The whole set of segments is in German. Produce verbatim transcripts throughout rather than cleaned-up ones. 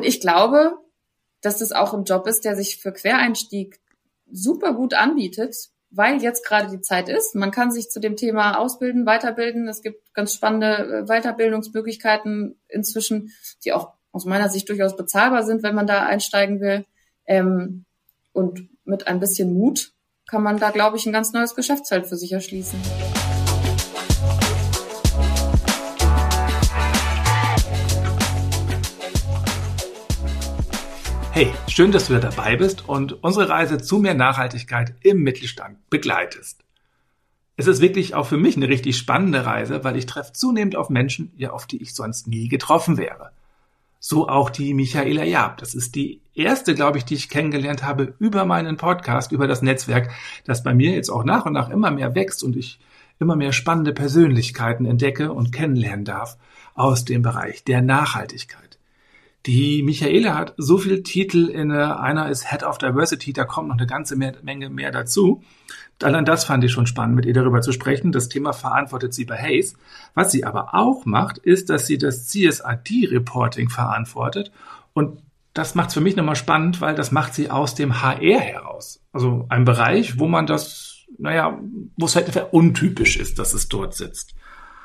Und ich glaube, dass das auch ein Job ist, der sich für Quereinstieg super gut anbietet, weil jetzt gerade die Zeit ist. Man kann sich zu dem Thema ausbilden, weiterbilden. Es gibt ganz spannende Weiterbildungsmöglichkeiten inzwischen, die auch aus meiner Sicht durchaus bezahlbar sind, wenn man da einsteigen will. Ähm, und mit ein bisschen Mut kann man da, glaube ich, ein ganz neues Geschäftsfeld für sich erschließen. Hey, schön, dass du da dabei bist und unsere Reise zu mehr Nachhaltigkeit im Mittelstand begleitest. Es ist wirklich auch für mich eine richtig spannende Reise, weil ich treffe zunehmend auf Menschen, ja, auf die ich sonst nie getroffen wäre. So auch die Michaela Jaab. Das ist die erste, glaube ich, die ich kennengelernt habe über meinen Podcast, über das Netzwerk, das bei mir jetzt auch nach und nach immer mehr wächst und ich immer mehr spannende Persönlichkeiten entdecke und kennenlernen darf aus dem Bereich der Nachhaltigkeit. Die Michaela hat so viele Titel inne. Einer ist Head of Diversity, da kommt noch eine ganze Menge mehr dazu. Allein das fand ich schon spannend, mit ihr darüber zu sprechen. Das Thema verantwortet sie bei Hays. Was sie aber auch macht, ist, dass sie das C S R D-Reporting verantwortet. Und das macht es für mich nochmal spannend, weil das macht sie aus dem H R heraus. Also ein Bereich, wo man das, naja, wo es halt untypisch ist, dass es dort sitzt.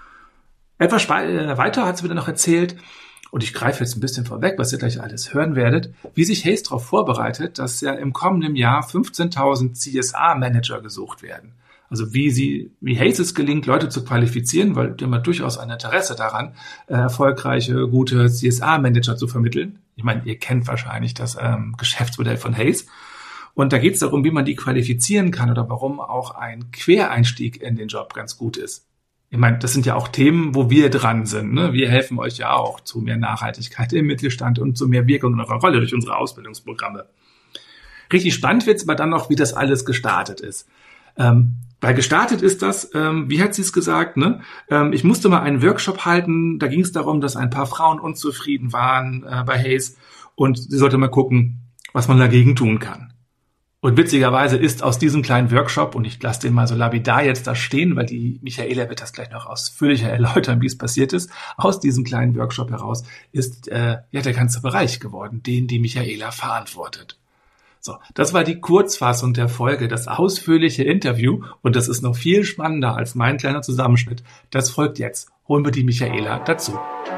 Etwas weiter hat sie mir dann noch erzählt, und ich greife jetzt ein bisschen vorweg, was ihr gleich alles hören werdet, wie sich Hays darauf vorbereitet, dass ja im kommenden Jahr fünfzehntausend C S R-Manager gesucht werden. Also wie sie, wie Hays es gelingt, Leute zu qualifizieren, weil die haben ja durchaus ein Interesse daran, äh, erfolgreiche, gute C S R-Manager zu vermitteln. Ich meine, ihr kennt wahrscheinlich das ähm, Geschäftsmodell von Hays. Und da geht es darum, wie man die qualifizieren kann oder warum auch ein Quereinstieg in den Job ganz gut ist. Ich meine, das sind ja auch Themen, wo wir dran sind. Ne? Wir helfen euch ja auch zu mehr Nachhaltigkeit im Mittelstand und zu mehr Wirkung in eurer Rolle durch unsere Ausbildungsprogramme. Richtig spannend wird es aber dann noch, wie das alles gestartet ist. Ähm, weil gestartet ist das, ähm, wie hat sie es gesagt, ne? Ähm, ich musste mal einen Workshop halten, da ging es darum, dass ein paar Frauen unzufrieden waren äh, bei Hays und sie sollte mal gucken, was man dagegen tun kann. Und witzigerweise ist aus diesem kleinen Workshop, und ich lasse den mal so lapidar jetzt da stehen, weil die Michaela wird das gleich noch ausführlicher erläutern, wie es passiert ist, aus diesem kleinen Workshop heraus ist äh, ja der ganze Bereich geworden, den die Michaela verantwortet. So, das war die Kurzfassung der Folge, das ausführliche Interview, und das ist noch viel spannender als mein kleiner Zusammenschnitt. Das folgt jetzt. Holen wir die Michaela dazu.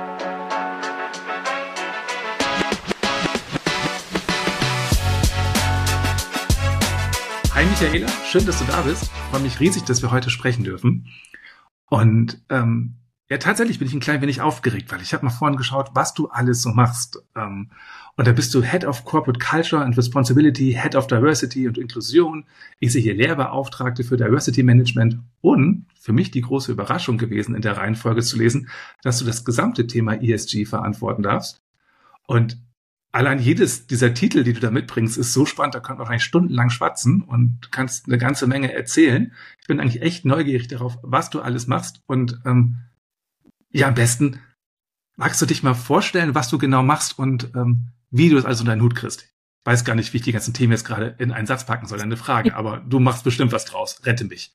Hi Michaela, schön, dass du da bist. Ich freue mich riesig, dass wir heute sprechen dürfen. Und ähm, ja, tatsächlich bin ich ein klein wenig aufgeregt, weil ich habe mal vorhin geschaut, was du alles so machst. Ähm, und da bist du Head of Corporate Culture and Responsibility, Head of Diversity und Inklusion. Ich sehe hier Lehrbeauftragte für Diversity Management und für mich die große Überraschung gewesen, in der Reihenfolge zu lesen, dass du das gesamte Thema E S G verantworten darfst. Und allein jedes dieser Titel, die du da mitbringst, ist so spannend, da könnt man wahrscheinlich stundenlang schwatzen und kannst eine ganze Menge erzählen. Ich bin eigentlich echt neugierig darauf, was du alles machst. Und ähm, ja, am besten magst du dich mal vorstellen, was du genau machst und ähm, wie du es also unter deinen Hut kriegst. Ich weiß gar nicht, wie ich die ganzen Themen jetzt gerade in einen Satz packen soll, eine Frage, aber du machst bestimmt was draus. Rette mich.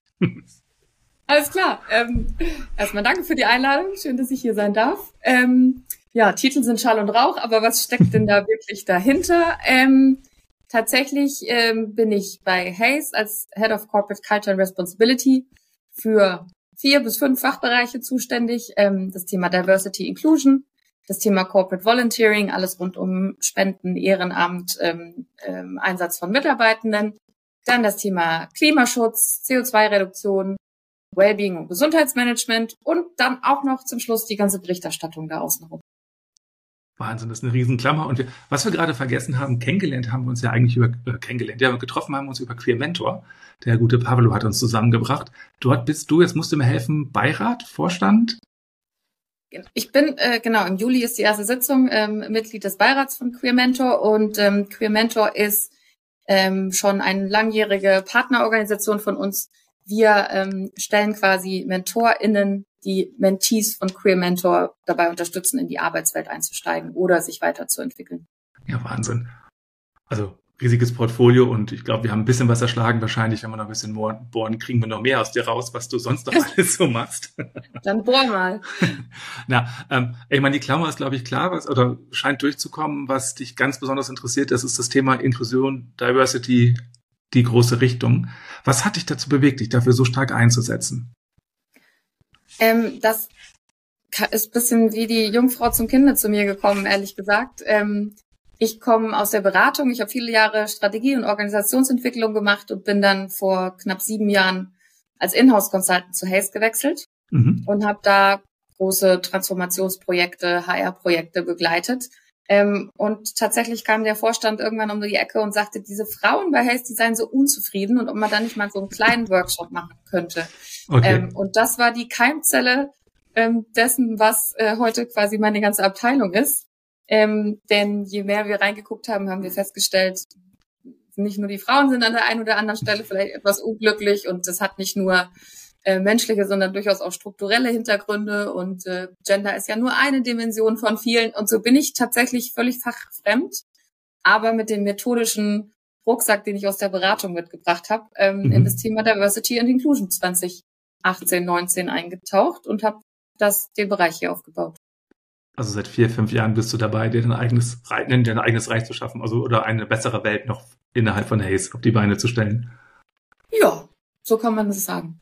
Alles klar. Ähm, erstmal danke für die Einladung. Schön, dass ich hier sein darf. Ähm, Ja, Titel sind Schall und Rauch, aber was steckt denn da wirklich dahinter? Ähm, tatsächlich ähm, bin ich bei Hays als Head of Corporate Culture and Responsibility für vier bis fünf Fachbereiche zuständig. Ähm, das Thema Diversity Inclusion, das Thema Corporate Volunteering, alles rund um Spenden, Ehrenamt, ähm, ähm, Einsatz von Mitarbeitenden. Dann das Thema Klimaschutz, C O zwei Reduktion, Wellbeing und Gesundheitsmanagement und dann auch noch zum Schluss die ganze Berichterstattung da außenrum. Wahnsinn, das ist eine Riesenklammer. Und wir, was wir gerade vergessen haben, kennengelernt haben wir uns ja eigentlich über, äh, kennengelernt, ja, getroffen haben wir uns über Queer Mentor. Der gute Pavlo hat uns zusammengebracht. Dort bist du, jetzt musst du mir helfen, Beirat, Vorstand? Ich bin, äh, genau, im Juli ist die erste Sitzung, ähm, Mitglied des Beirats von Queer Mentor und ähm, Queer Mentor ist ähm, schon eine langjährige Partnerorganisation von uns. Wir ähm, stellen quasi MentorInnen, die Mentees von Queer Mentor dabei unterstützen, in die Arbeitswelt einzusteigen oder sich weiterzuentwickeln. Ja, Wahnsinn. Also riesiges Portfolio und ich glaube, wir haben ein bisschen was erschlagen. Wahrscheinlich, wenn wir noch ein bisschen bohren, kriegen wir noch mehr aus dir raus, was du sonst noch alles so machst. Dann bohr mal. Na, ähm, ich meine, die Klammer ist, glaube ich, klar, was oder scheint durchzukommen, was dich ganz besonders interessiert. Das ist das Thema Inklusion, Diversity, die große Richtung. Was hat dich dazu bewegt, dich dafür so stark einzusetzen? Ähm, das ist ein bisschen wie die Jungfrau zum Kinde zu mir gekommen, ehrlich gesagt. Ähm, Ich komme aus der Beratung. Ich habe viele Jahre Strategie- und Organisationsentwicklung gemacht und bin dann vor knapp sieben Jahren als Inhouse-Consultant zu Hays gewechselt mhm. und habe da große Transformationsprojekte, H R-Projekte begleitet. Ähm, und tatsächlich kam der Vorstand irgendwann um die Ecke und sagte, diese Frauen bei Hays, die seien so unzufrieden und ob man da nicht mal so einen kleinen Workshop machen könnte. Okay. Ähm, und das war die Keimzelle ähm, dessen, was äh, heute quasi meine ganze Abteilung ist. Ähm, denn je mehr wir reingeguckt haben, haben wir festgestellt, nicht nur die Frauen sind an der einen oder anderen Stelle vielleicht etwas unglücklich und das hat nicht nur äh, menschliche, sondern durchaus auch strukturelle Hintergründe und äh, Gender ist ja nur eine Dimension von vielen und so bin ich tatsächlich völlig fachfremd, aber mit dem methodischen Rucksack, den ich aus der Beratung mitgebracht habe, ähm, mhm. in das Thema Diversity and Inclusion zwanzig achtzehn, neunzehn eingetaucht und habe das den Bereich hier aufgebaut. Also seit vier, fünf Jahren bist du dabei, dir dein eigenes, dir ein eigenes Reich zu schaffen, also oder eine bessere Welt noch innerhalb von Hays auf die Beine zu stellen. Ja, so kann man das sagen.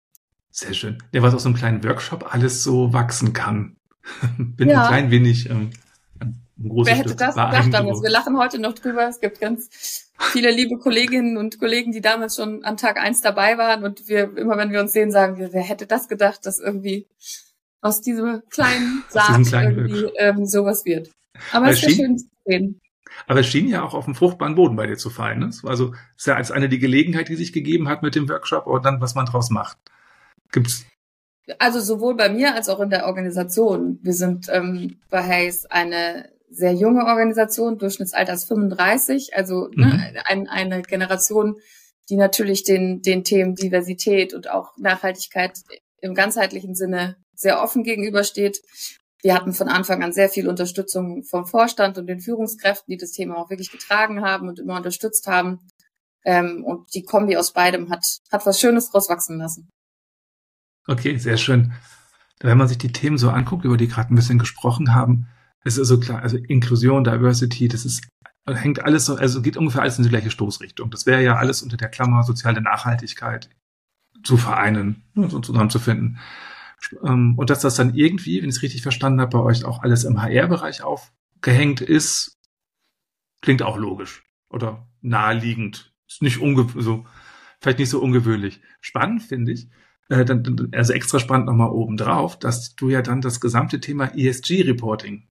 Sehr schön. Ja, was aus so einem kleinen Workshop alles so wachsen kann. Bin ja. ein klein wenig ähm, ein großes Wer hätte Stück das gedacht damals? Wir lachen heute noch drüber. Es gibt ganz viele liebe Kolleginnen und Kollegen, die damals schon an Tag eins dabei waren und wir immer, wenn wir uns sehen, sagen wir, wer hätte das gedacht, dass irgendwie aus diesem kleinen Saat kleinen irgendwie ähm, sowas wird. Aber es ist ja schön zu sehen. Aber es schien ja auch auf dem fruchtbaren Boden bei dir zu fallen. Ne? Also es ist ja als eine die Gelegenheit, die sich gegeben hat mit dem Workshop und dann, was man draus macht. Gibt's? Also sowohl bei mir als auch in der Organisation. Wir sind ähm, bei Hays eine sehr junge Organisation, Durchschnittsalter ist fünfunddreißig, also mhm. ne, ein, eine Generation, die natürlich den, den Themen Diversität und auch Nachhaltigkeit im ganzheitlichen Sinne sehr offen gegenübersteht. Wir hatten von Anfang an sehr viel Unterstützung vom Vorstand und den Führungskräften, die das Thema auch wirklich getragen haben und immer unterstützt haben. Ähm, und die Kombi aus beidem hat, hat was Schönes draus wachsen lassen. Okay, sehr schön. Wenn man sich die Themen so anguckt, über die gerade ein bisschen gesprochen haben, ist also klar, also Inklusion, Diversity, das ist, hängt alles so, also geht ungefähr alles in die gleiche Stoßrichtung. Das wäre ja alles unter der Klammer soziale Nachhaltigkeit zu vereinen, so zusammenzufinden. Und dass das dann irgendwie, wenn ich es richtig verstanden habe, bei euch auch alles im H R-Bereich aufgehängt ist, klingt auch logisch oder naheliegend. Ist nicht unge- so, vielleicht nicht so ungewöhnlich. Spannend finde ich, äh, dann, also extra spannend nochmal oben drauf, dass du ja dann das gesamte Thema E S G-Reporting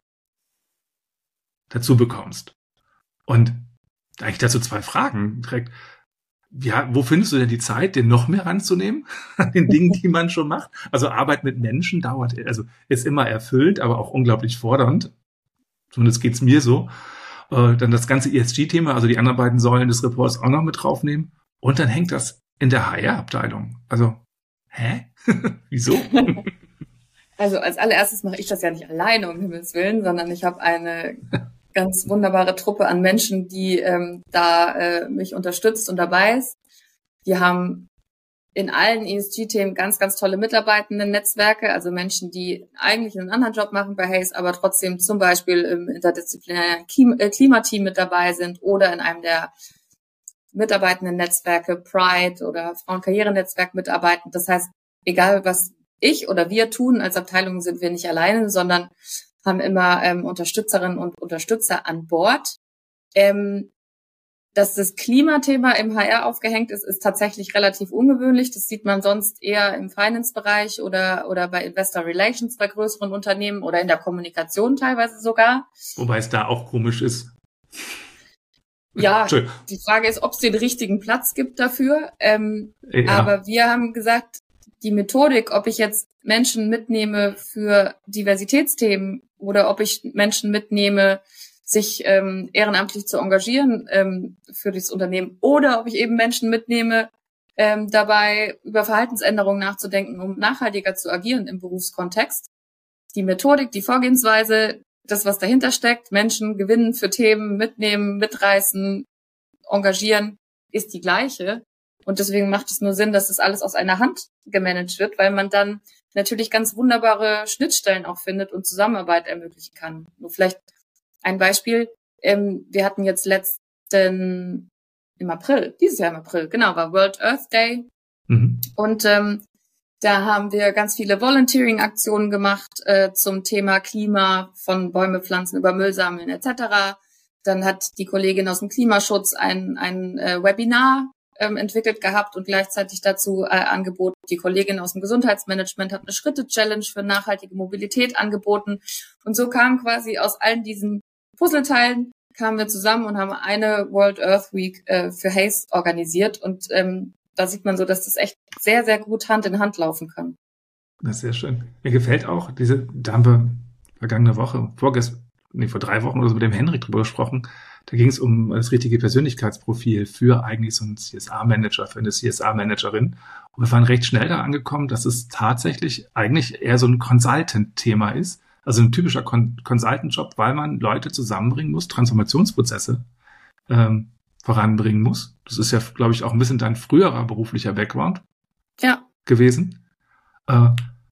dazu bekommst. Und eigentlich dazu zwei Fragen direkt. Ja, wo findest du denn die Zeit, den noch mehr ranzunehmen an den Dingen, die man schon macht? Also Arbeit mit Menschen dauert, also ist immer erfüllt, aber auch unglaublich fordernd. Zumindest geht's mir so. Äh, dann das ganze E S G-Thema, also die anderen beiden Säulen des Reports auch noch mit draufnehmen. Und dann hängt das in der H R-Abteilung. Also, hä? Wieso? Also als allererstes mache ich das ja nicht alleine, um Himmels Willen, sondern ich habe eine ganz wunderbare Truppe an Menschen, die ähm, da äh, mich unterstützt und dabei ist. Wir haben in allen E S G-Themen ganz, ganz tolle Mitarbeitenden-Netzwerke, also Menschen, die eigentlich einen anderen Job machen bei Hays, aber trotzdem zum Beispiel im interdisziplinären Klimateam mit dabei sind oder in einem der Mitarbeitenden-Netzwerke Pride oder Frauenkarrierenetzwerk mitarbeiten. Das heißt, egal was ich oder wir tun als Abteilung, sind wir nicht alleine, sondern haben immer ähm, Unterstützerinnen und Unterstützer an Bord. Ähm, dass das Klimathema im H R aufgehängt ist, ist tatsächlich relativ ungewöhnlich. Das sieht man sonst eher im Finance-Bereich oder oder bei Investor Relations bei größeren Unternehmen oder in der Kommunikation teilweise sogar. Wobei es da auch komisch ist. Ja, die Frage ist, ob es den richtigen Platz gibt dafür. Ähm, ja. Aber wir haben gesagt, die Methodik, ob ich jetzt Menschen mitnehme für Diversitätsthemen oder ob ich Menschen mitnehme, sich ähm, ehrenamtlich zu engagieren ähm, für das Unternehmen oder ob ich eben Menschen mitnehme, ähm, dabei über Verhaltensänderungen nachzudenken, um nachhaltiger zu agieren im Berufskontext. Die Methodik, die Vorgehensweise, das, was dahinter steckt, Menschen gewinnen für Themen, mitnehmen, mitreißen, engagieren, ist die gleiche. Und deswegen macht es nur Sinn, dass das alles aus einer Hand gemanagt wird, weil man dann natürlich ganz wunderbare Schnittstellen auch findet und Zusammenarbeit ermöglichen kann. Nur vielleicht ein Beispiel. Ähm, wir hatten jetzt letzten, im April, dieses Jahr im April, genau, war World Earth Day. Mhm. Und ähm, da haben wir ganz viele Volunteering-Aktionen gemacht äh, zum Thema Klima, von Bäume pflanzen über Müll sammeln et cetera. Dann hat die Kollegin aus dem Klimaschutz ein, ein äh, Webinar ähm, entwickelt gehabt und gleichzeitig dazu äh, angeboten. Die Kollegin aus dem Gesundheitsmanagement hat eine Schritte-Challenge für nachhaltige Mobilität angeboten. Und so kam quasi aus allen diesen Puzzleteilen, kamen wir zusammen und haben eine World Earth Week äh, für Haze organisiert. Und ähm, da sieht man so, dass das echt sehr, sehr gut Hand in Hand laufen kann. Das ist sehr schön. Mir gefällt auch diese, da haben wir vergangene Woche, vorgestern, nee, vor drei Wochen oder so mit dem Henrik drüber gesprochen. Da ging es um das richtige Persönlichkeitsprofil für eigentlich so einen C S R-Manager, für eine C S R-Managerin. Und wir waren recht schnell da angekommen, dass es tatsächlich eigentlich eher so ein Consultant-Thema ist. Also ein typischer Con- Consultant-Job, weil man Leute zusammenbringen muss, Transformationsprozesse ähm, voranbringen muss. Das ist ja, glaube ich, auch ein bisschen dein früherer beruflicher Background ja. gewesen. Äh,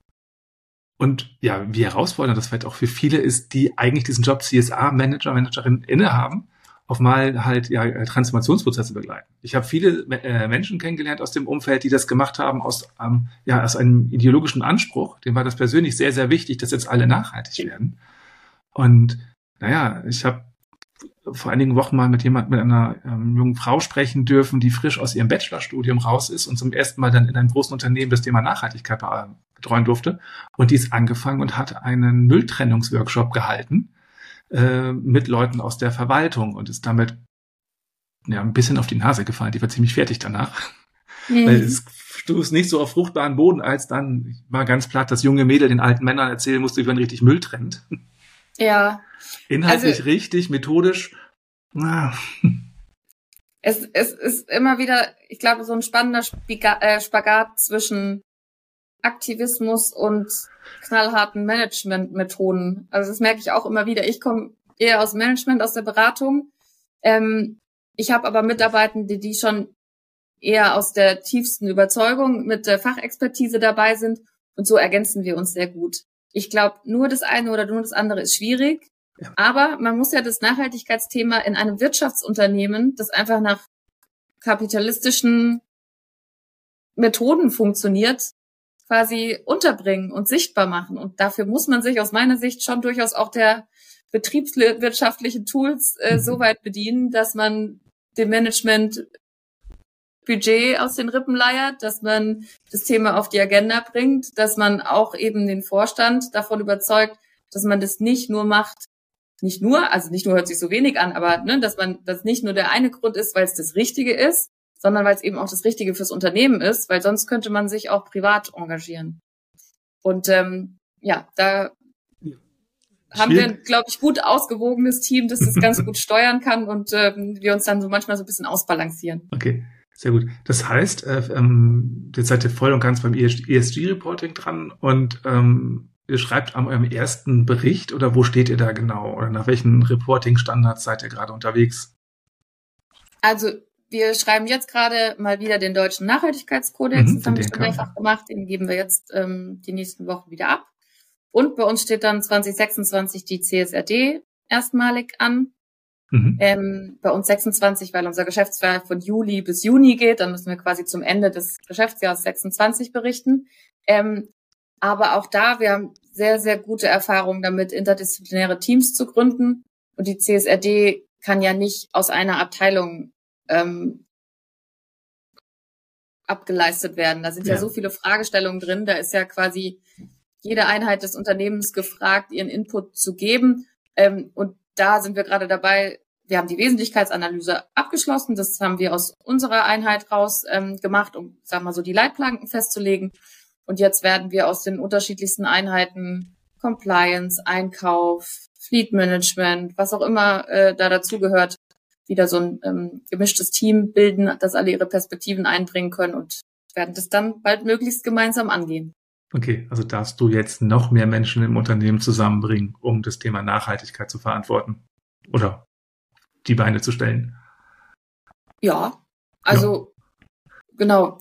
und ja, wie herausfordernd das vielleicht auch für viele ist, die eigentlich diesen Job C S R-Manager, Managerin innehaben, auf mal halt ja Transformationsprozesse begleiten. Ich habe viele äh, Menschen kennengelernt aus dem Umfeld, die das gemacht haben aus, ähm, ja, aus einem ideologischen Anspruch. Dem war das persönlich sehr, sehr wichtig, dass jetzt alle nachhaltig werden. Und naja, ich habe vor einigen Wochen mal mit jemand, mit einer ähm, jungen Frau sprechen dürfen, die frisch aus ihrem Bachelorstudium raus ist und zum ersten Mal dann in einem großen Unternehmen das Thema Nachhaltigkeit betreuen durfte. Und die ist angefangen und hat einen Mülltrennungsworkshop gehalten äh, mit Leuten aus der Verwaltung und ist damit ja ein bisschen auf die Nase gefallen. Die war ziemlich fertig danach. Mhm. Weil es stoß nicht so auf fruchtbaren Boden, als dann mal ganz platt das junge Mädel den alten Männern erzählen musste, wie man richtig Müll trennt. Ja. Inhaltlich also, richtig, methodisch. Ah. Es, es ist immer wieder, ich glaube, so ein spannender Spiga- äh, Spagat zwischen Aktivismus und knallharten Managementmethoden. Also das merke ich auch immer wieder. Ich komme eher aus Management, aus der Beratung. Ähm, ich habe aber Mitarbeitende, die schon eher aus der tiefsten Überzeugung mit der Fachexpertise dabei sind. Und so ergänzen wir uns sehr gut. Ich glaube, nur das eine oder nur das andere ist schwierig. Ja. Aber man muss ja das Nachhaltigkeitsthema in einem Wirtschaftsunternehmen, das einfach nach kapitalistischen Methoden funktioniert, quasi unterbringen und sichtbar machen. Und dafür muss man sich aus meiner Sicht schon durchaus auch der betriebswirtschaftlichen Tools äh, mhm. so weit bedienen, dass man dem Management Budget aus den Rippen leiert, dass man das Thema auf die Agenda bringt, dass man auch eben den Vorstand davon überzeugt, dass man das nicht nur macht, nicht nur, also nicht nur hört sich so wenig an, aber ne, dass man das nicht nur der eine Grund ist, weil es das Richtige ist, sondern weil es eben auch das Richtige fürs Unternehmen ist, weil sonst könnte man sich auch privat engagieren. Und ähm, ja, da ja. haben wir, glaube ich, gut ausgewogenes Team, das das ganz gut steuern kann und ähm, wir uns dann so manchmal so ein bisschen ausbalancieren. Okay. Sehr gut. Das heißt, äh, ähm, jetzt seid ihr voll und ganz beim E S G-Reporting dran und ähm, ihr schreibt an eurem ersten Bericht oder wo steht ihr da genau? Oder nach welchen Reporting-Standards seid ihr gerade unterwegs? Also wir schreiben jetzt gerade mal wieder den deutschen Nachhaltigkeitskodex. Mhm, das haben wir schon mehrfach gemacht. Den geben wir jetzt ähm, die nächsten Wochen wieder ab. Und bei uns steht dann zwanzig sechsundzwanzig die C S R D erstmalig an. Mhm. Ähm, bei uns sechsundzwanzig, weil unser Geschäftsjahr von Juli bis Juni geht. Dann müssen wir quasi zum Ende des Geschäftsjahres sechsundzwanzig berichten. Ähm, aber auch da, wir haben sehr, sehr gute Erfahrungen damit, interdisziplinäre Teams zu gründen. Und die C S R D kann ja nicht aus einer Abteilung ähm, abgeleistet werden. Da sind ja. ja so viele Fragestellungen drin. Da ist ja quasi jede Einheit des Unternehmens gefragt, ihren Input zu geben. Ähm, und da sind wir gerade dabei, wir haben die Wesentlichkeitsanalyse abgeschlossen. Das haben wir aus unserer Einheit raus ähm, gemacht, um, sagen wir mal so, die Leitplanken festzulegen. Und jetzt werden wir aus den unterschiedlichsten Einheiten Compliance, Einkauf, Fleet Management, was auch immer äh, da dazugehört, wieder so ein ähm, gemischtes Team bilden, dass alle ihre Perspektiven einbringen können und werden das dann bald möglichst gemeinsam angehen. Okay, also darfst du jetzt noch mehr Menschen im Unternehmen zusammenbringen, um das Thema Nachhaltigkeit zu verantworten oder die Beine zu stellen? Ja, also ja. Genau.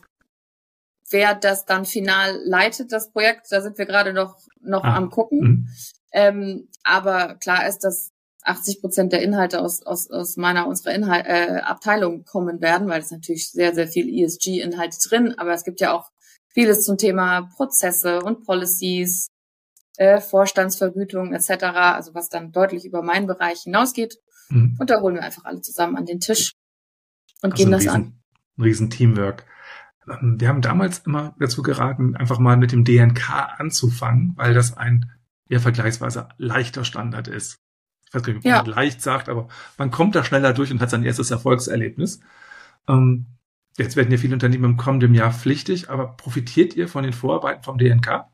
Wer das dann final leitet, das Projekt, da sind wir gerade noch noch ah. am gucken. Mhm. Ähm, aber klar ist, dass achtzig Prozent der Inhalte aus aus aus meiner unserer Inhalt, äh, Abteilung kommen werden, weil es natürlich sehr sehr viel E S G-Inhalte drin, aber es gibt ja auch vieles zum Thema Prozesse und Policies, äh, Vorstandsvergütung et cetera, also was dann deutlich über meinen Bereich hinausgeht. Mhm. Und da holen wir einfach alle zusammen an den Tisch und also gehen das riesen, an. Ein riesen Teamwork. Wir haben damals immer dazu geraten, einfach mal mit dem D N K anzufangen, weil das ein eher vergleichsweise leichter Standard ist. Ich weiß gar nicht, ob man ja. leicht sagt, aber man kommt da schneller durch und hat sein erstes Erfolgserlebnis. Ähm, jetzt werden ja viele Unternehmen im kommenden Jahr pflichtig, aber profitiert ihr von den Vorarbeiten vom D N K,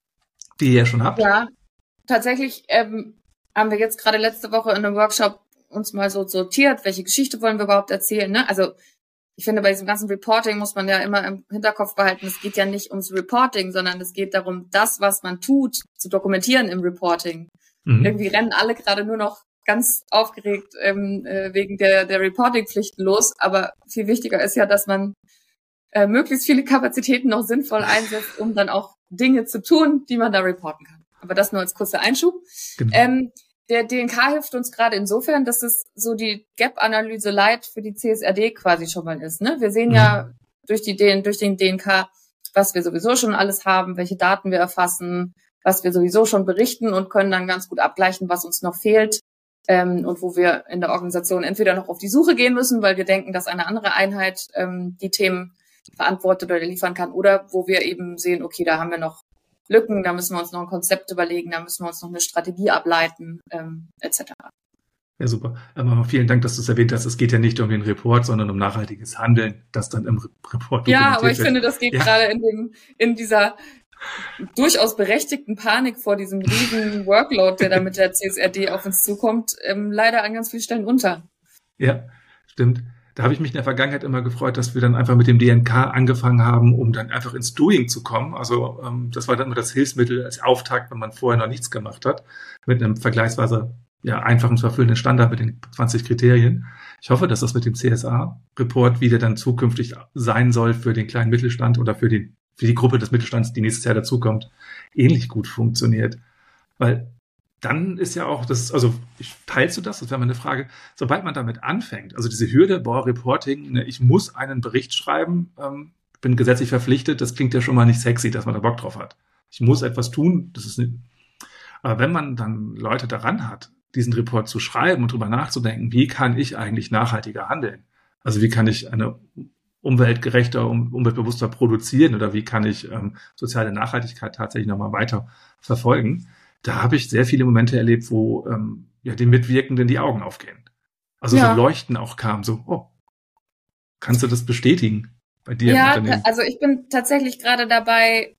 die ihr ja schon habt? Ja, tatsächlich ähm, haben wir jetzt gerade letzte Woche in einem Workshop uns mal so sortiert, welche Geschichte wollen wir überhaupt erzählen, ne? Also ich finde, bei diesem ganzen Reporting muss man ja immer im Hinterkopf behalten, es geht ja nicht ums Reporting, sondern es geht darum, das, was man tut, zu dokumentieren im Reporting. Mhm. Irgendwie rennen alle gerade nur noch ganz aufgeregt ähm, äh, wegen der, der Reporting-Pflichten los. Aber viel wichtiger ist ja, dass man äh, möglichst viele Kapazitäten noch sinnvoll einsetzt, um dann auch Dinge zu tun, die man da reporten kann. Aber das nur als kurzer Einschub. Genau. Ähm, Der D N K hilft uns gerade insofern, dass es so die Gap-Analyse Light für die C S R D quasi schon mal ist. Ne? Wir sehen mhm. ja durch, die, durch den D N K, was wir sowieso schon alles haben, welche Daten wir erfassen, was wir sowieso schon berichten und können dann ganz gut abgleichen, was uns noch fehlt ähm, und wo wir in der Organisation entweder noch auf die Suche gehen müssen, weil wir denken, dass eine andere Einheit ähm, die Themen verantwortet oder liefern kann, oder wo wir eben sehen, okay, da haben wir noch Lücken, da müssen wir uns noch ein Konzept überlegen, da müssen wir uns noch eine Strategie ableiten, ähm, et cetera. Ja, super. Aber vielen Dank, dass du es erwähnt hast. Es geht ja nicht um den Report, sondern um nachhaltiges Handeln, das dann im Report dokumentiert wird. Ja, aber ich wird. finde, das geht ja. gerade in dem, in dieser durchaus berechtigten Panik vor diesem riesen Workload, der da mit der C S R D auf uns zukommt, ähm, leider an ganz vielen Stellen unter. Ja, stimmt. Da habe ich mich in der Vergangenheit immer gefreut, dass wir dann einfach mit dem D N K angefangen haben, um dann einfach ins Doing zu kommen. Also ähm, das war dann immer das Hilfsmittel als Auftakt, wenn man vorher noch nichts gemacht hat, mit einem vergleichsweise ja, einfachen zu erfüllenden Standard mit den zwanzig Kriterien. Ich hoffe, dass das mit dem C S A-Report wieder dann zukünftig sein soll für den kleinen Mittelstand oder für die, für die Gruppe des Mittelstands, die nächstes Jahr dazukommt, ähnlich gut funktioniert. Weil dann ist ja auch das, also ich, teilst du das? Das wäre mal eine Frage. Sobald man damit anfängt, also diese Hürde, boah, Reporting, ne, ich muss einen Bericht schreiben, ähm, bin gesetzlich verpflichtet, das klingt ja schon mal nicht sexy, dass man da Bock drauf hat. Ich muss etwas tun, das ist nicht. Aber wenn man dann Leute daran hat, diesen Report zu schreiben und drüber nachzudenken, wie kann ich eigentlich nachhaltiger handeln? Also wie kann ich eine umweltgerechter, um, umweltbewusster produzieren oder wie kann ich ähm, soziale Nachhaltigkeit tatsächlich nochmal weiter verfolgen? Da habe ich sehr viele Momente erlebt, wo ähm, ja, den Mitwirkenden die Augen aufgehen. Also ja. so Leuchten auch kam, so, oh, kannst du das bestätigen bei dir ja, im Unternehmen? Also ich bin tatsächlich gerade dabei,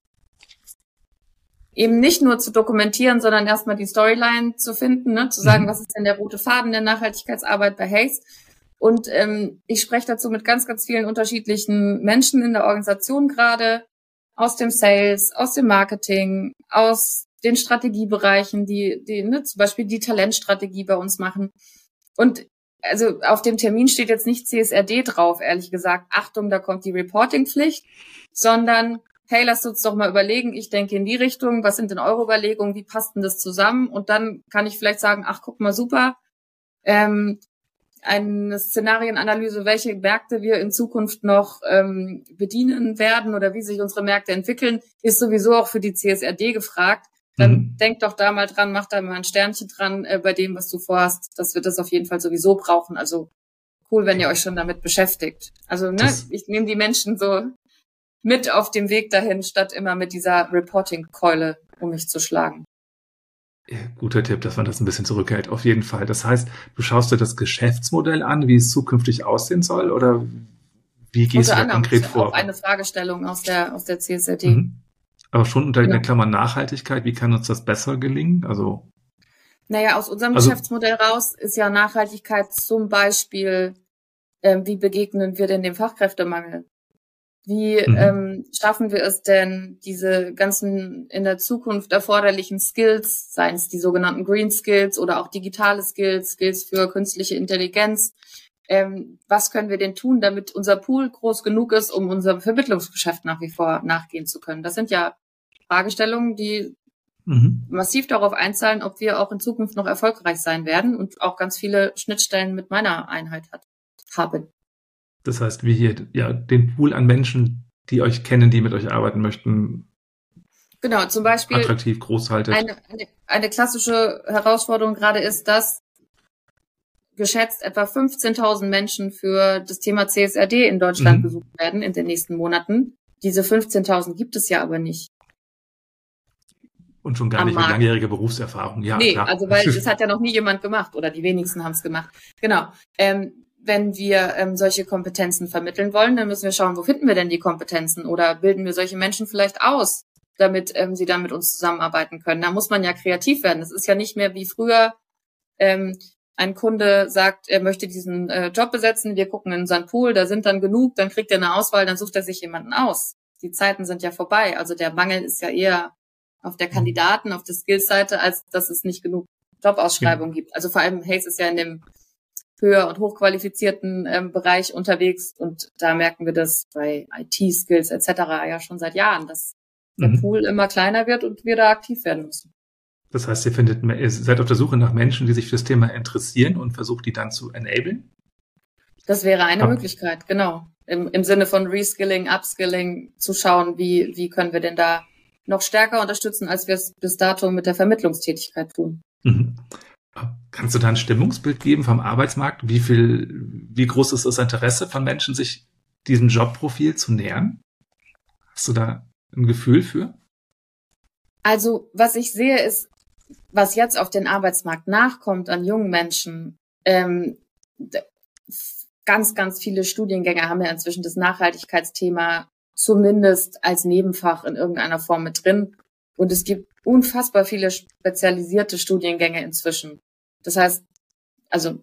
eben nicht nur zu dokumentieren, sondern erstmal die Storyline zu finden, ne, zu sagen, mhm. was ist denn der rote Faden der Nachhaltigkeitsarbeit bei Hays? Und ähm, ich spreche dazu mit ganz, ganz vielen unterschiedlichen Menschen in der Organisation gerade, aus dem Sales, aus dem Marketing, aus den Strategiebereichen, die, die ne, zum Beispiel die Talentstrategie bei uns machen. Und also auf dem Termin steht jetzt nicht C S R D drauf, ehrlich gesagt. Achtung, da kommt die Reporting-Pflicht, sondern hey, lasst uns doch mal überlegen, ich denke in die Richtung, was sind denn eure Überlegungen, wie passt denn das zusammen? Und dann kann ich vielleicht sagen, ach, guck mal, super, ähm, eine Szenarienanalyse, welche Märkte wir in Zukunft noch ähm, bedienen werden oder wie sich unsere Märkte entwickeln, ist sowieso auch für die C S R D gefragt. Dann mhm. denk doch da mal dran, mach da mal ein Sternchen dran äh, bei dem, was du vorhast, dass wir das auf jeden Fall sowieso brauchen. Also cool, wenn ihr euch schon damit beschäftigt. Also ne, das ich nehme die Menschen so mit auf dem Weg dahin, statt immer mit dieser Reporting-Keule um mich zu schlagen. Ja, guter Tipp, dass man das ein bisschen zurückhält, auf jeden Fall. Das heißt, du schaust dir das Geschäftsmodell an, wie es zukünftig aussehen soll, oder wie gehst Unter du da konkret vor? Auch eine Fragestellung aus der aus der C S R D. Mhm. Aber schon unter genau. der Klammer Nachhaltigkeit, wie kann uns das besser gelingen? Also Naja, aus unserem also, Geschäftsmodell raus ist ja Nachhaltigkeit zum Beispiel, äh, wie begegnen wir denn dem Fachkräftemangel? Wie mhm. ähm, schaffen wir es denn, diese ganzen in der Zukunft erforderlichen Skills, seien es die sogenannten Green Skills oder auch digitale Skills, Skills für künstliche Intelligenz, ähm, was können wir denn tun, damit unser Pool groß genug ist, um unserem Vermittlungsgeschäft nach wie vor nachgehen zu können. Das sind ja Fragestellungen, die mhm. massiv darauf einzahlen, ob wir auch in Zukunft noch erfolgreich sein werden und auch ganz viele Schnittstellen mit meiner Einheit hat, haben. Das heißt, wie hier ja den Pool an Menschen, die euch kennen, die mit euch arbeiten möchten, genau, zum Beispiel attraktiv groß haltet. Eine, eine, eine klassische Herausforderung gerade ist, dass geschätzt etwa fünfzehntausend Menschen für das Thema C S R D in Deutschland mhm. gesucht werden in den nächsten Monaten. Diese fünfzehntausend gibt es ja aber nicht. Und schon gar nicht mit langjähriger Berufserfahrung. Ja, nee, klar. Also weil das hat ja noch nie jemand gemacht oder die wenigsten haben es gemacht. Genau. Ähm, wenn wir ähm, solche Kompetenzen vermitteln wollen, dann müssen wir schauen, wo finden wir denn die Kompetenzen oder bilden wir solche Menschen vielleicht aus, damit ähm, sie dann mit uns zusammenarbeiten können. Da muss man ja kreativ werden. Das ist ja nicht mehr wie früher, ähm, ein Kunde sagt, er möchte diesen äh, Job besetzen, wir gucken in seinen Pool, da sind dann genug, dann kriegt er eine Auswahl, dann sucht er sich jemanden aus. Die Zeiten sind ja vorbei. Also der Mangel ist ja eher auf der Kandidaten, auf der Skills-Seite, als dass es nicht genug Jobausschreibungen ja. gibt. Also vor allem Hays ist ja in dem höher- und hochqualifizierten ähm, Bereich unterwegs und da merken wir das bei I T-Skills et cetera ja schon seit Jahren, dass der mhm. Pool immer kleiner wird und wir da aktiv werden müssen. Das heißt, ihr findet, ihr seid auf der Suche nach Menschen, die sich für das Thema interessieren und versucht, die dann zu enablen? Das wäre eine Ab- Möglichkeit, genau. Im, im Sinne von Reskilling, Upskilling, zu schauen, wie, wie können wir denn da noch stärker unterstützen, als wir es bis dato mit der Vermittlungstätigkeit tun. Mhm. Kannst du da ein Stimmungsbild geben vom Arbeitsmarkt? Wie viel, wie groß ist das Interesse von Menschen, sich diesem Jobprofil zu nähern? Hast du da ein Gefühl für? Also, was ich sehe, ist, was jetzt auf den Arbeitsmarkt nachkommt an jungen Menschen. Ähm, ganz, ganz viele Studiengänge haben ja inzwischen das Nachhaltigkeitsthema zumindest als Nebenfach in irgendeiner Form mit drin. Und es gibt unfassbar viele spezialisierte Studiengänge inzwischen. Das heißt, also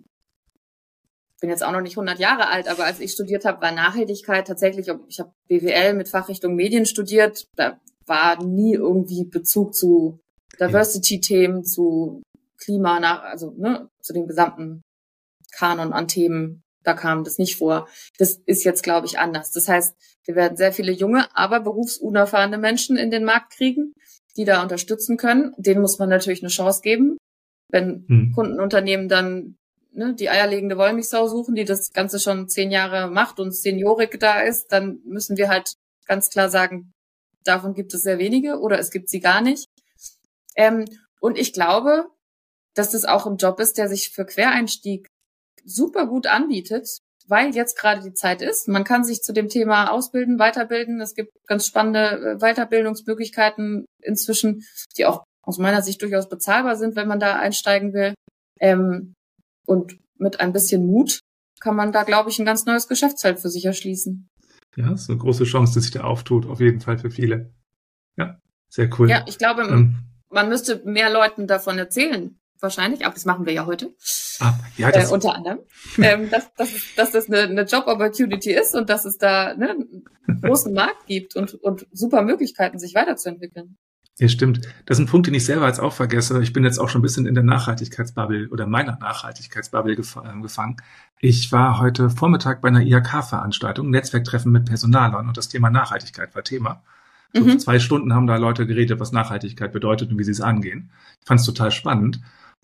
ich bin jetzt auch noch nicht hundert Jahre alt, aber als ich studiert habe, war Nachhaltigkeit tatsächlich, ich habe B W L mit Fachrichtung Medien studiert, da war nie irgendwie Bezug zu Diversity-Themen, zu Klima, also ne, zu dem gesamten Kanon an Themen, da kam das nicht vor. Das ist jetzt, glaube ich, anders. Das heißt, wir werden sehr viele junge, aber berufsunerfahrene Menschen in den Markt kriegen, die da unterstützen können. Denen muss man natürlich eine Chance geben. Wenn hm. Kundenunternehmen dann ne, die eierlegende Wollmilchsau suchen, die das Ganze schon zehn Jahre macht und Seniorik da ist, dann müssen wir halt ganz klar sagen, davon gibt es sehr wenige oder es gibt sie gar nicht. Ähm, und ich glaube, dass das auch ein Job ist, der sich für Quereinstieg super gut anbietet, weil jetzt gerade die Zeit ist. Man kann sich zu dem Thema ausbilden, weiterbilden. Es gibt ganz spannende Weiterbildungsmöglichkeiten inzwischen, die auch aus meiner Sicht durchaus bezahlbar sind, wenn man da einsteigen will. Ähm, und mit ein bisschen Mut kann man da, glaube ich, ein ganz neues Geschäftsfeld für sich erschließen. Ja, das ist eine große Chance, die sich da auftut, auf jeden Fall für viele. Ja, sehr cool. Ja, ich glaube, ähm, man müsste mehr Leuten davon erzählen, wahrscheinlich, aber das machen wir ja heute. Ah, ja, das äh, unter anderem, ähm, dass, dass, dass das eine, eine Job-Opportunity ist und dass es da ne, einen großen Markt gibt und, und super Möglichkeiten, sich weiterzuentwickeln. Ja, stimmt. Das ist ein Punkt, den ich selber jetzt auch vergesse. Ich bin jetzt auch schon ein bisschen in der Nachhaltigkeitsbubble oder meiner Nachhaltigkeitsbubble gef- gefangen. Ich war heute Vormittag bei einer I H K-Veranstaltung, Netzwerktreffen mit Personalern und das Thema Nachhaltigkeit war Thema. So mhm. zwei Stunden haben da Leute geredet, was Nachhaltigkeit bedeutet und wie sie es angehen. Ich fand es total spannend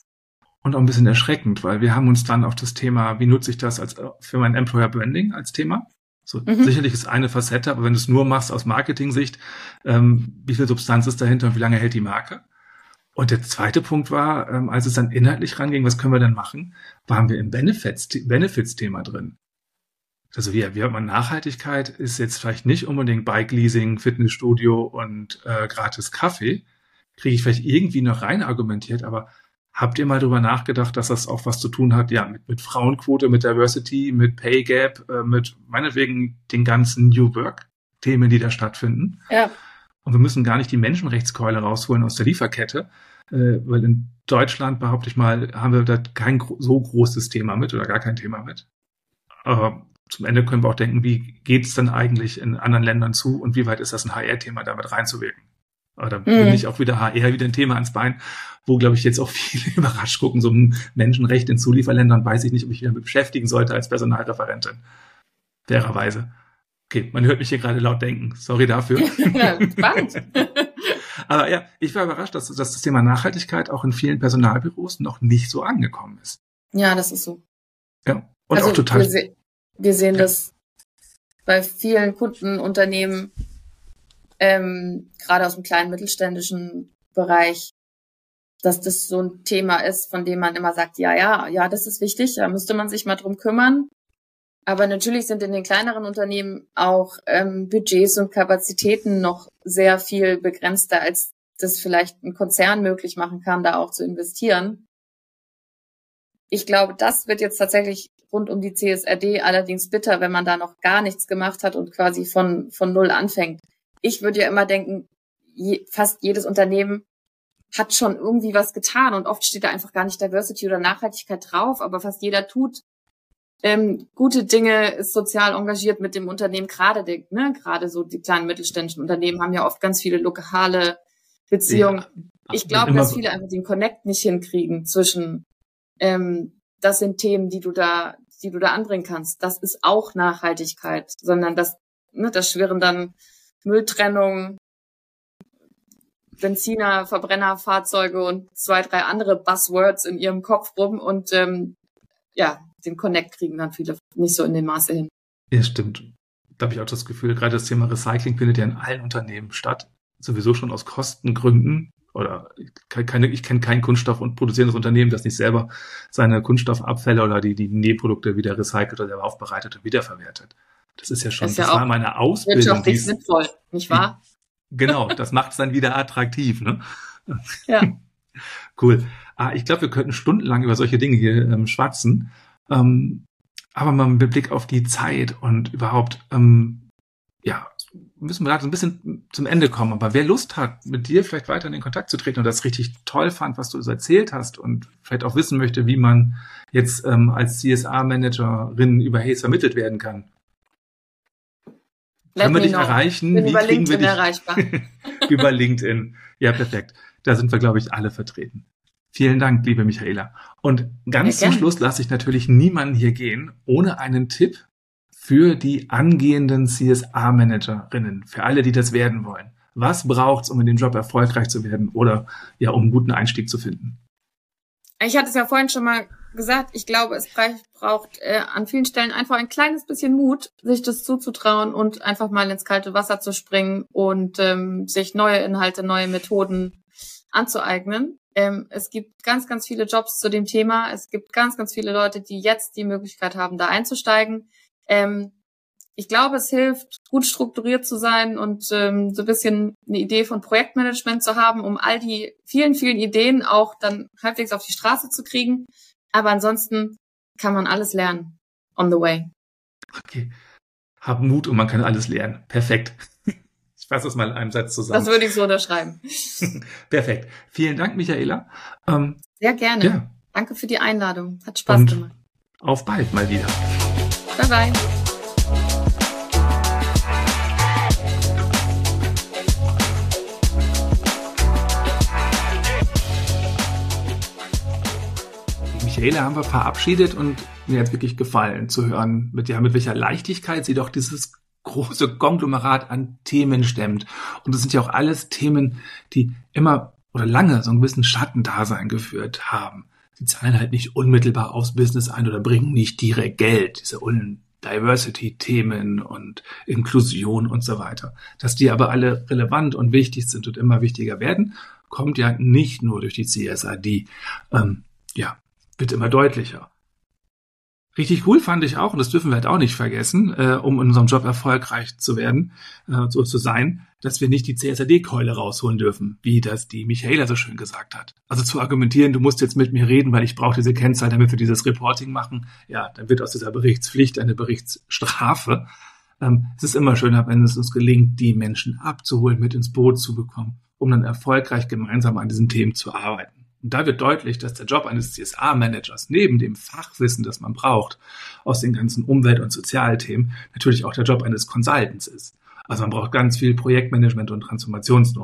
und auch ein bisschen erschreckend, weil wir haben uns dann auf das Thema, wie nutze ich das als für mein Employer Branding als Thema? So, mhm. Sicherlich ist eine Facette, aber wenn du es nur machst aus Marketing-Sicht, ähm, wie viel Substanz ist dahinter und wie lange hält die Marke? Und der zweite Punkt war, ähm, als es dann inhaltlich ranging, was können wir denn machen, waren wir im Benefits, Benefits-Thema drin. Also wie, wie hat man Nachhaltigkeit, ist jetzt vielleicht nicht unbedingt Bike-Leasing, Fitnessstudio und äh, gratis Kaffee, kriege ich vielleicht irgendwie noch rein argumentiert, aber habt ihr mal drüber nachgedacht, dass das auch was zu tun hat, ja, mit, mit Frauenquote, mit Diversity, mit Pay Gap, äh, mit meinetwegen den ganzen New Work-Themen, die da stattfinden? Ja. Und wir müssen gar nicht die Menschenrechtskeule rausholen aus der Lieferkette, äh, weil in Deutschland, behaupte ich mal, haben wir da kein gro- so großes Thema mit oder gar kein Thema mit. Aber zum Ende können wir auch denken, wie geht es dann eigentlich in anderen Ländern zu und wie weit ist das ein H R-Thema, damit reinzuwirken? Aber da bin ich auch wieder H R wieder ein Thema ans Bein, wo, glaube ich, jetzt auch viele überrascht gucken, so ein Menschenrecht in Zulieferländern, weiß ich nicht, ob ich mich damit beschäftigen sollte als Personalreferentin. Fairerweise. Okay, man hört mich hier gerade laut denken. Sorry dafür. Ja, spannend. Aber ja, ich war überrascht, dass, dass das Thema Nachhaltigkeit auch in vielen Personalbüros noch nicht so angekommen ist. Ja, das ist so. Ja, und also auch total. Wir, se- wir sehen ja. das bei vielen Kundenunternehmen, ähm, gerade aus dem kleinen mittelständischen Bereich, dass das so ein Thema ist, von dem man immer sagt, ja, ja, ja, das ist wichtig, da müsste man sich mal drum kümmern. Aber natürlich sind in den kleineren Unternehmen auch ähm, Budgets und Kapazitäten noch sehr viel begrenzter, als das vielleicht ein Konzern möglich machen kann, da auch zu investieren. Ich glaube, das wird jetzt tatsächlich rund um die C S R D allerdings bitter, wenn man da noch gar nichts gemacht hat und quasi von von null anfängt. Ich würde ja immer denken, je, fast jedes Unternehmen hat schon irgendwie was getan und oft steht da einfach gar nicht Diversity oder Nachhaltigkeit drauf, aber fast jeder tut ähm, gute Dinge, ist sozial engagiert mit dem Unternehmen. Gerade die, ne, gerade so die kleinen mittelständischen Unternehmen haben ja oft ganz viele lokale Beziehungen. Ja, ich glaube, dass viele einfach den Connect nicht hinkriegen zwischen ähm, das sind Themen, die du da, die du da anbringen kannst. Das ist auch Nachhaltigkeit, sondern das, ne, das schwirren dann Mülltrennung, Benziner, Verbrennerfahrzeuge und zwei, drei andere Buzzwords in ihrem Kopf rum und ähm, ja, den Connect kriegen dann viele nicht so in dem Maße hin. Ja, stimmt. Da habe ich auch das Gefühl, gerade das Thema Recycling findet ja in allen Unternehmen statt. Sowieso schon aus Kostengründen. Oder ich, keine, ich kenne kein Kunststoff- und produzierendes Unternehmen, das nicht selber seine Kunststoffabfälle oder die, die Nähprodukte wieder recycelt oder selber aufbereitet und wiederverwertet. Das ist ja schon, das, das ja war meine Ausbildung. Wirtschaftlich sinnvoll, nicht wahr? Genau, das macht es dann wieder attraktiv, ne? Ja. Cool. Ah, ich glaube, wir könnten stundenlang über solche Dinge hier ähm, schwatzen. Ähm, aber mal mit Blick auf die Zeit und überhaupt, ähm, ja, müssen wir da so ein bisschen zum Ende kommen. Aber wer Lust hat, mit dir vielleicht weiter in den Kontakt zu treten und das richtig toll fand, was du so erzählt hast und vielleicht auch wissen möchte, wie man jetzt ähm, als C S R-Managerin über Hays vermittelt werden kann. Let Können wir dich know. erreichen? Bin Wie über kriegen wir LinkedIn dich? erreichbar. Über LinkedIn. Ja, perfekt. Da sind wir, glaube ich, alle vertreten. Vielen Dank, liebe Michaela. Und ganz Ja, zum gern. Schluss lasse ich natürlich niemanden hier gehen, ohne einen Tipp für die angehenden C S R-Managerinnen, für alle, die das werden wollen. Was braucht's, um in dem Job erfolgreich zu werden oder ja, um einen guten Einstieg zu finden? Ich hatte es ja vorhin schon mal gesagt, ich glaube, es braucht äh, an vielen Stellen einfach ein kleines bisschen Mut, sich das zuzutrauen und einfach mal ins kalte Wasser zu springen und ähm, sich neue Inhalte, neue Methoden anzueignen. Ähm, es gibt ganz, ganz viele Jobs zu dem Thema. Es gibt ganz, ganz viele Leute, die jetzt die Möglichkeit haben, da einzusteigen. Ähm, ich glaube, es hilft, gut strukturiert zu sein und ähm, so ein bisschen eine Idee von Projektmanagement zu haben, um all die vielen, vielen Ideen auch dann halbwegs auf die Straße zu kriegen. Aber ansonsten kann man alles lernen on the way. Okay. Hab Mut und man kann alles lernen. Perfekt. Ich fasse das mal in einem Satz zusammen. Das würde ich so unterschreiben. Perfekt. Vielen Dank, Michaela. Ähm, Sehr gerne. Ja. Danke für die Einladung. Hat Spaß Und gemacht. auf bald mal wieder. Bye, bye. Michaela haben wir verabschiedet und mir hat wirklich gefallen zu hören, mit, ja, mit welcher Leichtigkeit sie doch dieses große Konglomerat an Themen stemmt. Und das sind ja auch alles Themen, die immer oder lange so einen gewissen Schattendasein geführt haben. Sie zahlen halt nicht unmittelbar aufs Business ein oder bringen nicht direkt Geld, diese Diversity-Themen und Inklusion und so weiter. Dass die aber alle relevant und wichtig sind und immer wichtiger werden, kommt ja nicht nur durch die C S R D. Ähm, ja, wird immer deutlicher. Richtig cool fand ich auch, und das dürfen wir halt auch nicht vergessen, äh, um in unserem Job erfolgreich zu werden, äh, so zu sein, dass wir nicht die C S R D-Keule rausholen dürfen, wie das die Michaela so schön gesagt hat. Also zu argumentieren, du musst jetzt mit mir reden, weil ich brauche diese Kennzahl, damit wir dieses Reporting machen, ja, dann wird aus dieser Berichtspflicht eine Berichtsstrafe. Ähm, es ist immer schöner, wenn es uns gelingt, die Menschen abzuholen, mit ins Boot zu bekommen, um dann erfolgreich gemeinsam an diesen Themen zu arbeiten. Und da wird deutlich, dass der Job eines C S R-Managers neben dem Fachwissen, das man braucht, aus den ganzen Umwelt- und Sozialthemen, natürlich auch der Job eines Consultants ist. Also man braucht ganz viel Projektmanagement und Transformations-Know-how.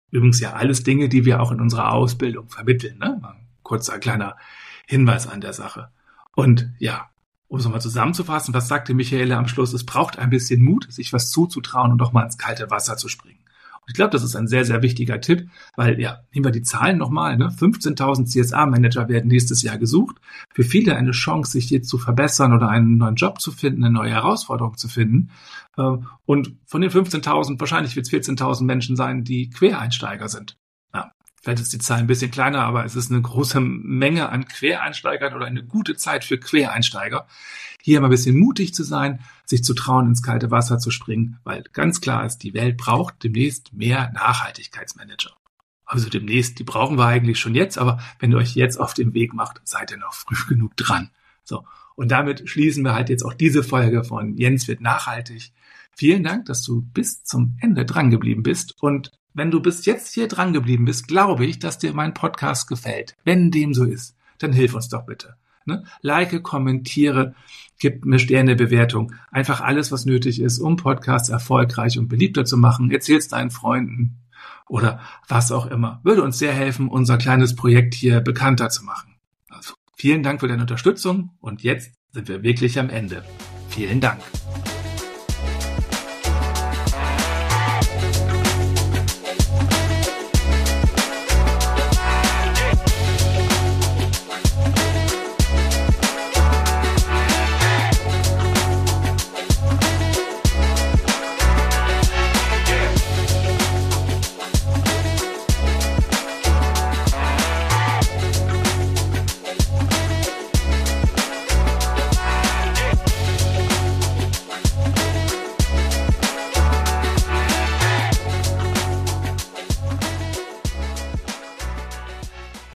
Übrigens ja alles Dinge, die wir auch in unserer Ausbildung vermitteln. Ne? Mal ein kurzer kleiner Hinweis an der Sache. Und ja, um es nochmal zusammenzufassen, was sagte Michaela am Schluss? Es braucht ein bisschen Mut, sich was zuzutrauen und doch mal ins kalte Wasser zu springen. Und ich glaube, das ist ein sehr, sehr wichtiger Tipp, weil, ja, nehmen wir die Zahlen nochmal, ne? fünfzehntausend C S A-Manager werden nächstes Jahr gesucht. Für viele eine Chance, sich hier zu verbessern oder einen neuen Job zu finden, eine neue Herausforderung zu finden. Und von den fünfzehntausend, wahrscheinlich wird es vierzehntausend Menschen sein, die Quereinsteiger sind. Ja, vielleicht ist die Zahl ein bisschen kleiner, aber es ist eine große Menge an Quereinsteigern oder eine gute Zeit für Quereinsteiger, hier mal ein bisschen mutig zu sein, sich zu trauen, ins kalte Wasser zu springen, weil ganz klar ist, die Welt braucht demnächst mehr Nachhaltigkeitsmanager. Also demnächst, die brauchen wir eigentlich schon jetzt, aber wenn ihr euch jetzt auf den Weg macht, seid ihr noch früh genug dran. So, und damit schließen wir halt jetzt auch diese Folge von Jens wird nachhaltig. Vielen Dank, dass du bis zum Ende dran geblieben bist. Und wenn du bis jetzt hier dran geblieben bist, glaube ich, dass dir mein Podcast gefällt. Wenn dem so ist, dann hilf uns doch bitte. Ne? Like, kommentiere, gib mir Sternebewertung. Einfach alles, was nötig ist, um Podcasts erfolgreich und beliebter zu machen. Erzähl's deinen Freunden oder was auch immer. Würde uns sehr helfen, unser kleines Projekt hier bekannter zu machen. Also vielen Dank für deine Unterstützung und jetzt sind wir wirklich am Ende. Vielen Dank.